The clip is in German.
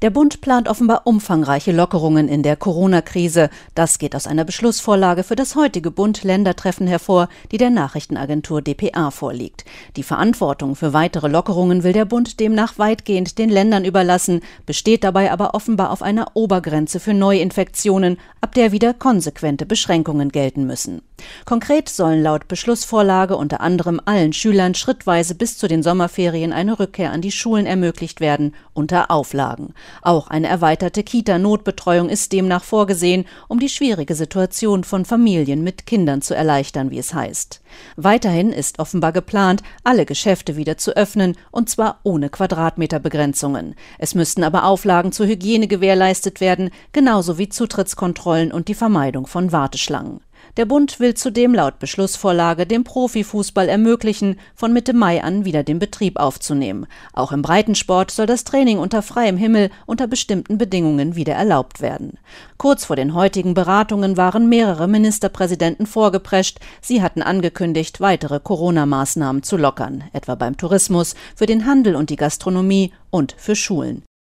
Der Bund plant offenbar umfangreiche Lockerungen in der Corona-Krise. Das geht aus einer Beschlussvorlage für das heutige Bund-Länder-Treffen hervor, die der Nachrichtenagentur dpa vorliegt. Die Verantwortung für weitere Lockerungen will der Bund demnach weitgehend den Ländern überlassen, besteht dabei aber offenbar auf einer Obergrenze für Neuinfektionen, ab der wieder konsequente Beschränkungen gelten müssen. Konkret sollen laut Beschlussvorlage unter anderem allen Schülern schrittweise bis zu den Sommerferien eine Rückkehr an die Schulen ermöglicht werden, unter Auflagen. Auch eine erweiterte Kita-Notbetreuung ist demnach vorgesehen, um die schwierige Situation von Familien mit Kindern zu erleichtern, wie es heißt. Weiterhin ist offenbar geplant, alle Geschäfte wieder zu öffnen, und zwar ohne Quadratmeterbegrenzungen. Es müssten aber Auflagen zur Hygiene gewährleistet werden, genauso wie Zutrittskontrollen und die Vermeidung von Warteschlangen. Der Bund will zudem laut Beschlussvorlage dem Profifußball ermöglichen, von Mitte Mai an wieder den Betrieb aufzunehmen. Auch im Breitensport soll das Training unter freiem Himmel unter bestimmten Bedingungen wieder erlaubt werden. Kurz vor den heutigen Beratungen waren mehrere Ministerpräsidenten vorgeprescht. Sie hatten angekündigt, weitere Corona-Maßnahmen zu lockern, etwa beim Tourismus, für den Handel und die Gastronomie und für Schulen.